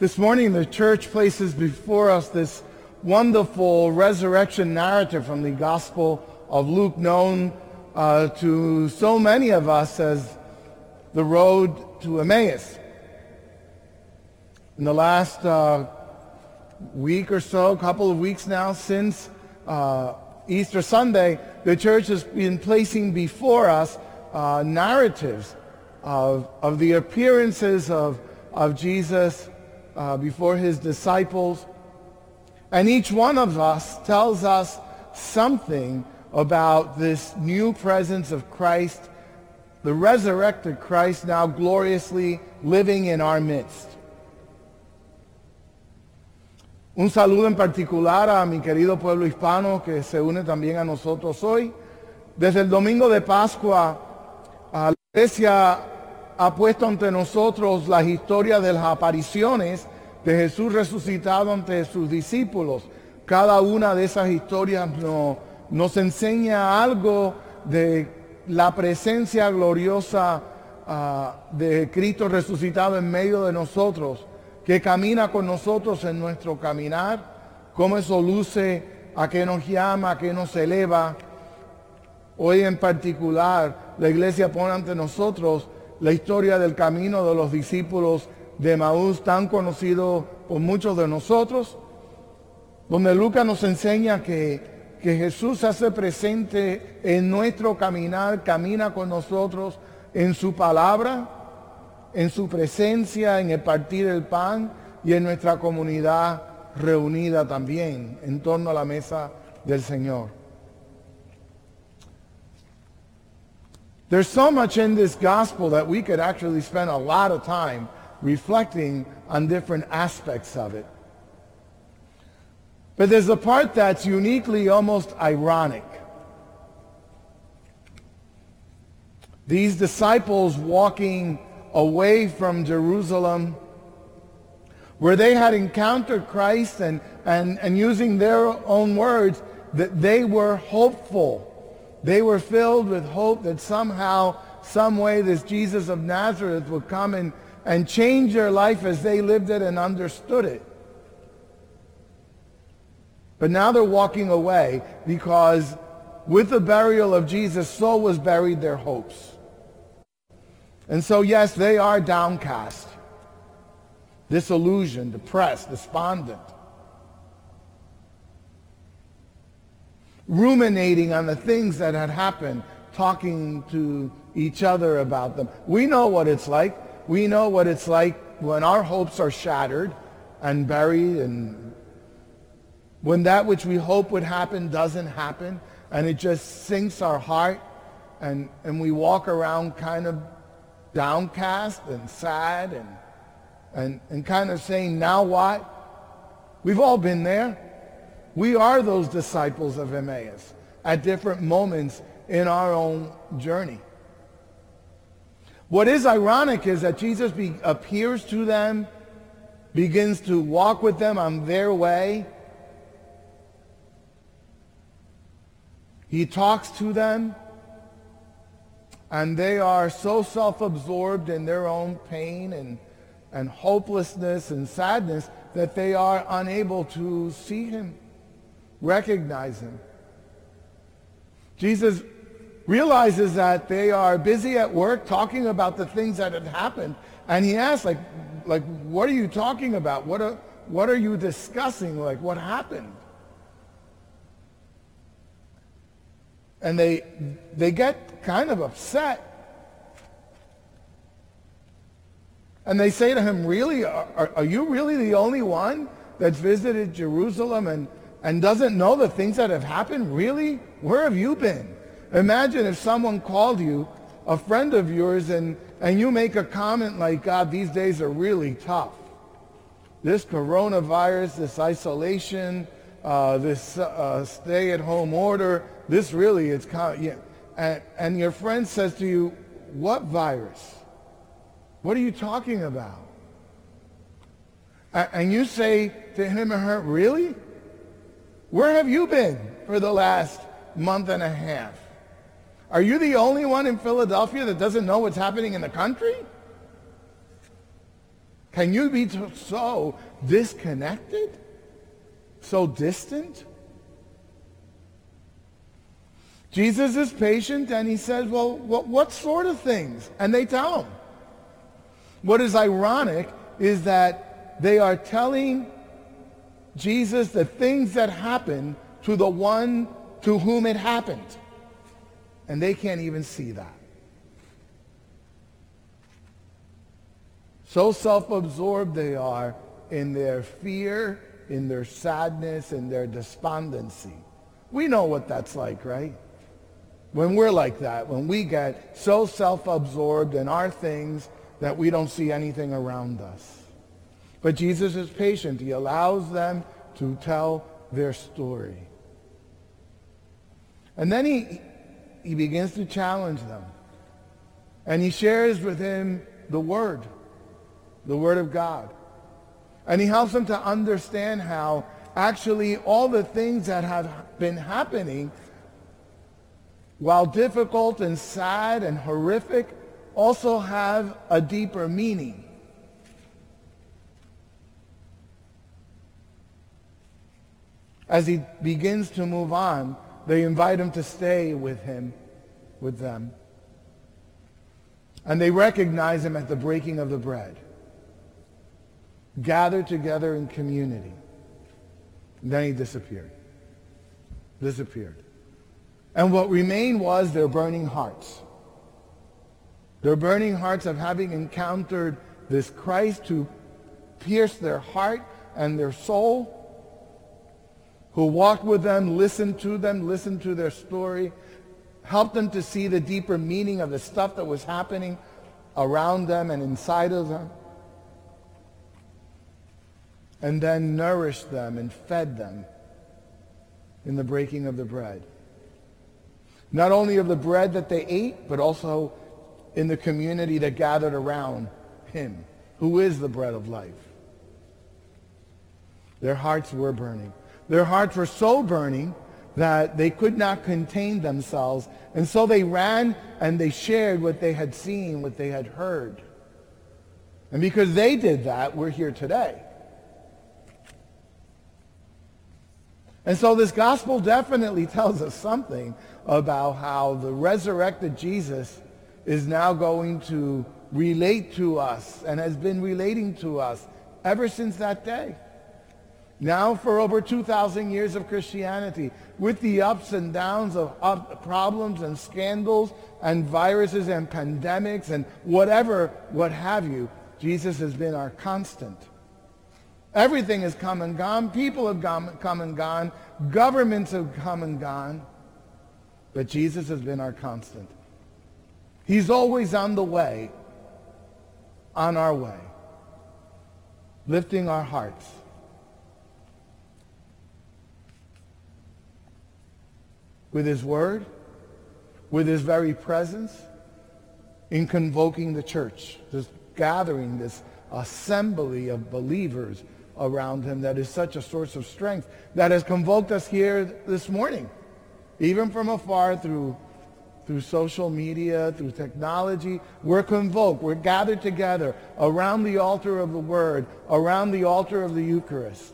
This morning, the church places before us this wonderful resurrection narrative from the Gospel of Luke, known to so many of us as the road to Emmaus. In the last week or so, couple of weeks now, since Easter Sunday, the church has been placing before us narratives of the appearances of Jesus before his disciples. And each one of us tells us something about this new presence of Christ, the resurrected Christ now gloriously living in our midst. Un saludo en particular a mi querido pueblo hispano que se une también a nosotros hoy. Desde el domingo de Pascua, la Iglesia ha puesto ante nosotros las historias de las apariciones de Jesús resucitado ante sus discípulos. Cada una de esas historias nos enseña algo de la presencia gloriosa de Cristo resucitado en medio de nosotros, que camina con nosotros en nuestro caminar, cómo eso luce, a qué nos llama, a qué nos eleva. Hoy en particular, la Iglesia pone ante nosotros la historia del camino de los discípulos de Emaús, tan conocido por muchos de nosotros, donde Lucas nos enseña que Jesús se hace presente en nuestro caminar, camina con nosotros en su palabra, en su presencia, en el partir el pan y en nuestra comunidad reunida también en torno a la mesa del Señor. There's so much in this gospel that we could actually spend a lot of time reflecting on different aspects of it. But there's a part that's uniquely almost ironic. These disciples walking away from Jerusalem, where they had encountered Christ and using their own words, that they were hopeful. They were filled with hope that somehow, some way, this Jesus of Nazareth would come and change their life as they lived it and understood it. But now they're walking away because with the burial of Jesus, so was buried their hopes. And so, yes, they are downcast, disillusioned, depressed, despondent, ruminating on the things that had happened, talking to each other about them. We know what it's like. We know what it's like when our hopes are shattered and buried, and when that which we hope would happen doesn't happen, and it just sinks our heart, and we walk around kind of downcast and sad and kind of saying, now what? We've all been there. We are those disciples of Emmaus at different moments in our own journey. What is ironic is that Jesus appears to them, begins to walk with them on their way. He talks to them, and they are so self-absorbed in their own pain and hopelessness and sadness that they are unable to see him, recognize him. Jesus realizes that they are busy at work talking about the things that had happened, and he asks, like, what are you talking about? What are you discussing? Like, what happened? And they get kind of upset. And they say to him, really? Are you really the only one that's visited Jerusalem and doesn't know the things that have happened? Really? Where have you been? Imagine if someone called you, a friend of yours, and you make a comment like, God, these days are really tough. This coronavirus, this isolation, this stay-at-home order, this really is and your friend says to you, what virus? What are you talking about? And you say to him or her, really? Where have you been for the last month and a half? Are you the only one in Philadelphia that doesn't know what's happening in the country? Can you be so disconnected? So distant? Jesus is patient and he says, well, what sort of things? And they tell him. What is ironic is that they are telling Jesus the things that happened to the one to whom it happened. And they can't even see that. So self-absorbed they are in their fear, in their sadness, in their despondency. We know what that's like, right? When we're like that, when we get so self-absorbed in our things that we don't see anything around us. But Jesus is patient. He allows them to tell their story. And then he begins to challenge them. And he shares with him the Word of God. And he helps them to understand how actually all the things that have been happening, while difficult and sad and horrific, also have a deeper meaning. As he begins to move on, they invite him to stay with them. And they recognize him at the breaking of the bread. Gathered together in community. And then he disappeared. And what remained was their burning hearts. Their burning hearts of having encountered this Christ who pierced their heart and their soul, who walked with them, listened to their story, helped them to see the deeper meaning of the stuff that was happening around them and inside of them, and then nourished them and fed them in the breaking of the bread. Not only of the bread that they ate, but also in the community that gathered around him, who is the bread of life. Their hearts were burning. Their hearts were so burning that they could not contain themselves, and so they ran and they shared what they had seen, what they had heard. And because they did that, we're here today. And so this gospel definitely tells us something about how the resurrected Jesus is now going to relate to us and has been relating to us ever since that day. Now for over 2,000 years of Christianity, with the ups and downs of problems and scandals and viruses and pandemics and what have you, Jesus has been our constant. Everything has come and gone. People have come and gone. Governments have come and gone. But Jesus has been our constant. He's always on the way, on our way, lifting our hearts. With his word, with his very presence, in convoking the church, this gathering, this assembly of believers around him that is such a source of strength that has convoked us here this morning, even from afar through social media, through technology. We're convoked, we're gathered together around the altar of the Word, around the altar of the Eucharist.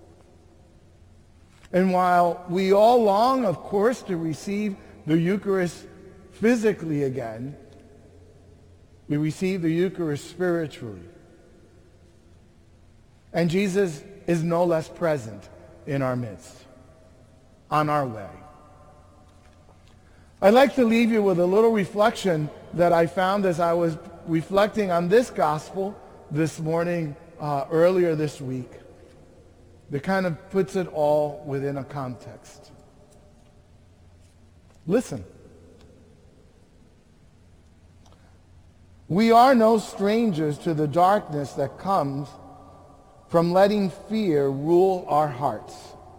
And while we all long, of course, to receive the Eucharist physically again, we receive the Eucharist spiritually. And Jesus is no less present in our midst, on our way. I'd like to leave you with a little reflection that I found as I was reflecting on this gospel this morning, earlier this week, that kind of puts it all within a context. Listen. We are no strangers to the darkness that comes from letting fear rule our hearts.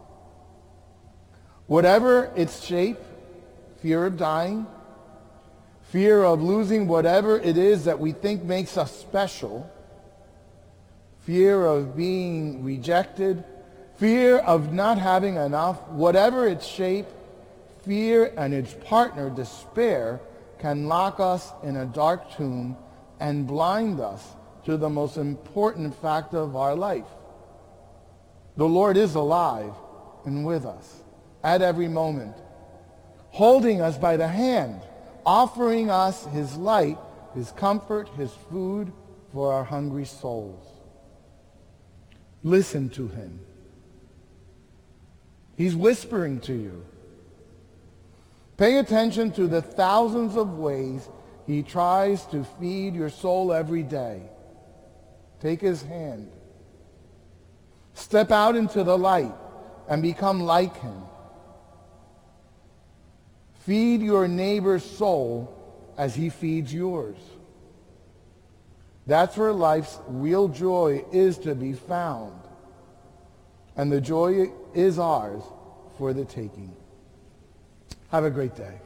Whatever its shape, fear of dying, fear of losing whatever it is that we think makes us special, fear of being rejected, fear of not having enough, whatever its shape, fear and its partner, despair, can lock us in a dark tomb and blind us to the most important fact of our life. The Lord is alive and with us at every moment, holding us by the hand, offering us his light, his comfort, his food for our hungry souls. Listen to him. He's whispering to you. Pay attention to the thousands of ways he tries to feed your soul every day. Take his hand. Step out into the light and become like him. Feed your neighbor's soul as he feeds yours. That's where life's real joy is to be found. And the joy is ours for the taking. Have a great day.